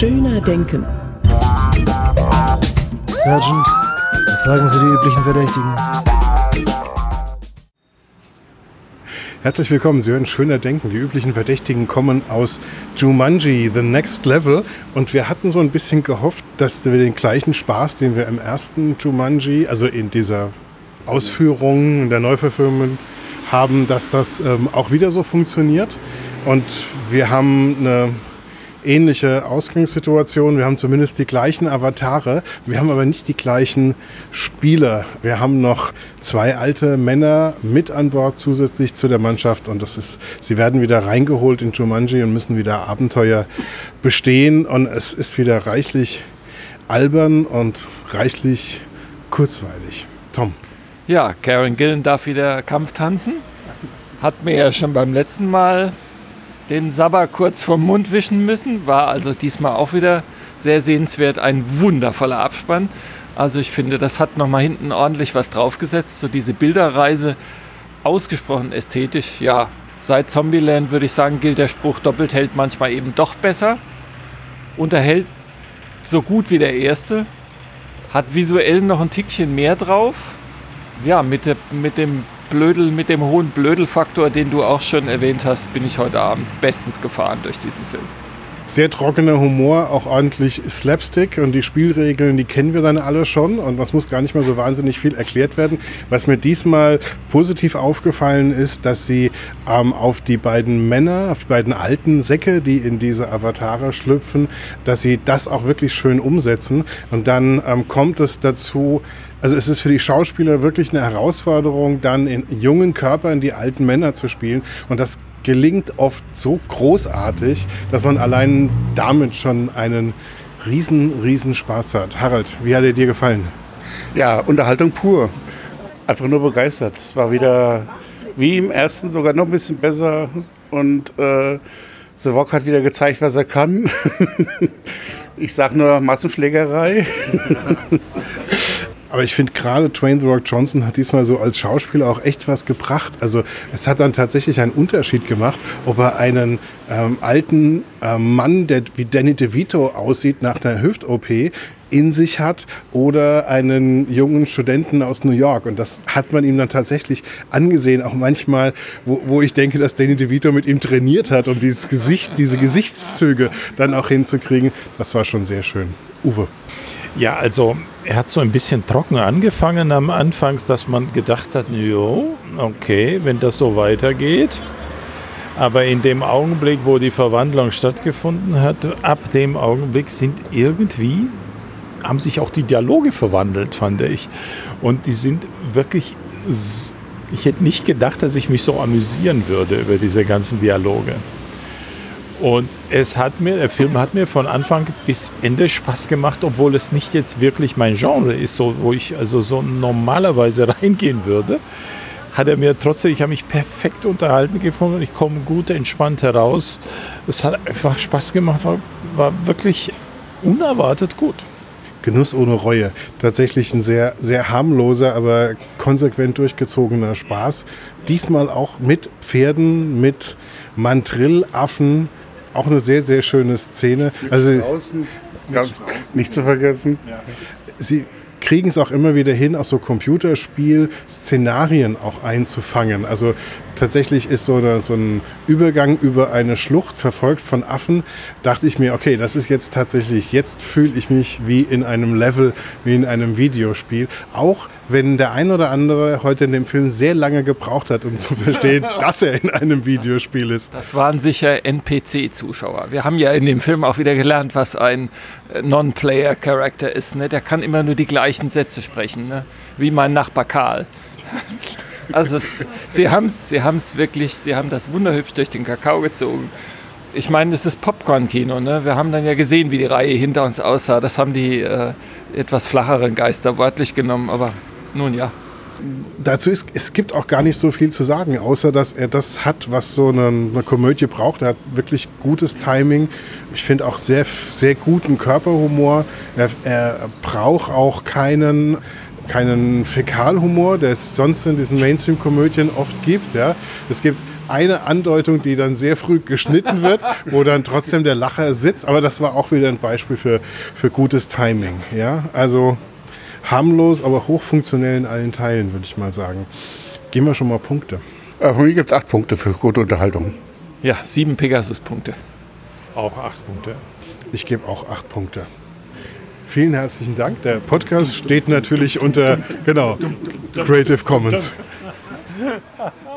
Schöner Denken. Sergeant, fragen Sie die üblichen Verdächtigen. Herzlich willkommen, Sie hören Schöner Denken. Die üblichen Verdächtigen kommen aus Jumanji, The Next Level. Und wir hatten so ein bisschen gehofft, dass wir den gleichen Spaß, den wir im ersten Jumanji, also in dieser Ausführung, in der Neuverfilmung haben, dass das auch wieder so funktioniert. Und wir haben eine ähnliche Ausgangssituation. Wir haben zumindest die gleichen Avatare. Wir haben aber nicht die gleichen Spieler. Wir haben noch 2 alte Männer mit an Bord zusätzlich zu der Mannschaft. Und sie werden wieder reingeholt in Jumanji und müssen wieder Abenteuer bestehen. Und es ist wieder reichlich albern und reichlich kurzweilig. Tom. Ja, Karen Gillan darf wieder Kampf tanzen. Hat mir ja schon beim letzten Mal den Sabber kurz vom Mund wischen müssen. War also diesmal auch wieder sehr sehenswert. Ein wundervoller Abspann. Also ich finde, das hat nochmal hinten ordentlich was draufgesetzt. So diese Bilderreise, ausgesprochen ästhetisch. Ja, seit Zombieland würde ich sagen, gilt der Spruch, doppelt hält manchmal eben doch besser. Unterhält so gut wie der erste. Hat visuell noch ein Tickchen mehr drauf. Ja, mit dem hohen Blödelfaktor, den du auch schon erwähnt hast, bin ich heute Abend bestens gefahren durch diesen Film. Sehr trockener Humor, auch ordentlich Slapstick und die Spielregeln, die kennen wir dann alle schon und was muss gar nicht mehr so wahnsinnig viel erklärt werden. Was mir diesmal positiv aufgefallen ist, dass sie auf die beiden Männer, auf die beiden alten Säcke, die in diese Avatare schlüpfen, dass sie das auch wirklich schön umsetzen und dann kommt es dazu. Also es ist für die Schauspieler wirklich eine Herausforderung, dann in jungen Körpern die alten Männer zu spielen. Und das gelingt oft so großartig, dass man allein damit schon einen riesen Spaß hat. Harald, wie hat er dir gefallen? Ja, Unterhaltung pur. Einfach nur begeistert. Es war wieder wie im ersten, sogar noch ein bisschen besser. Und The Rock hat wieder gezeigt, was er kann. Ich sag nur Massenschlägerei. Aber ich finde gerade Dwayne The Rock Johnson hat diesmal so als Schauspieler auch echt was gebracht. Also es hat dann tatsächlich einen Unterschied gemacht, ob er einen alten Mann, der wie Danny DeVito aussieht nach der Hüft-OP, in sich hat oder einen jungen Studenten aus New York. Und das hat man ihm dann tatsächlich angesehen, auch manchmal, wo ich denke, dass Danny DeVito mit ihm trainiert hat, um dieses Gesicht, diese Gesichtszüge dann auch hinzukriegen. Das war schon sehr schön. Uwe. Ja, also er hat so ein bisschen trocken angefangen am Anfang, dass man gedacht hat, jo, okay, wenn das so weitergeht. Aber in dem Augenblick, wo die Verwandlung stattgefunden hat, ab dem Augenblick haben sich auch die Dialoge verwandelt, fand ich. Und die sind wirklich, ich hätte nicht gedacht, dass ich mich so amüsieren würde über diese ganzen Dialoge. Und der Film hat mir von Anfang bis Ende Spaß gemacht, obwohl es nicht jetzt wirklich mein Genre ist, wo ich also so normalerweise reingehen würde. Ich habe mich perfekt unterhalten gefunden und ich komme gut entspannt heraus. Es hat einfach Spaß gemacht, war wirklich unerwartet gut. Genuss ohne Reue. Tatsächlich ein sehr, sehr harmloser, aber konsequent durchgezogener Spaß. Diesmal auch mit Pferden, mit Mandrillaffen. Auch eine sehr, sehr schöne Szene. Also draußen, nicht zu vergessen. Sie kriegen es auch immer wieder hin, auch so Computerspiel-Szenarien auch einzufangen. Also tatsächlich ist so ein Übergang über eine Schlucht verfolgt von Affen. Dachte ich mir, okay, das ist jetzt tatsächlich, jetzt fühle ich mich wie in einem Level, wie in einem Videospiel. Auch wenn der ein oder andere heute in dem Film sehr lange gebraucht hat, um zu verstehen, dass er in einem Videospiel ist. Das waren sicher NPC-Zuschauer. Wir haben ja in dem Film auch wieder gelernt, was ein Non-Player-Charakter ist. Ne? Der kann immer nur die gleichen Sätze sprechen, ne? Wie mein Nachbar Karl. Also sie haben das wunderhübsch durch den Kakao gezogen. Ich meine, es ist Popcorn-Kino. Ne? Wir haben dann ja gesehen, wie die Reihe hinter uns aussah. Das haben die etwas flacheren Geister wörtlich genommen, aber nun ja. Es gibt auch gar nicht so viel zu sagen, außer dass er das hat, was so eine Komödie braucht. Er hat wirklich gutes Timing. Ich finde auch sehr, sehr guten Körperhumor. Er braucht auch keinen Fäkalhumor, der es sonst in diesen Mainstream-Komödien oft gibt. Ja. Es gibt eine Andeutung, die dann sehr früh geschnitten wird, wo dann trotzdem der Lacher sitzt. Aber das war auch wieder ein Beispiel für gutes Timing. Ja? Also harmlos, aber hochfunktionell in allen Teilen, würde ich mal sagen. Gehen wir schon mal Punkte. Von mir gibt es 8 Punkte für gute Unterhaltung. Ja, 7 Pegasus-Punkte. Auch 8 Punkte. Ich gebe auch 8 Punkte. Vielen herzlichen Dank. Der Podcast steht natürlich unter Creative Commons.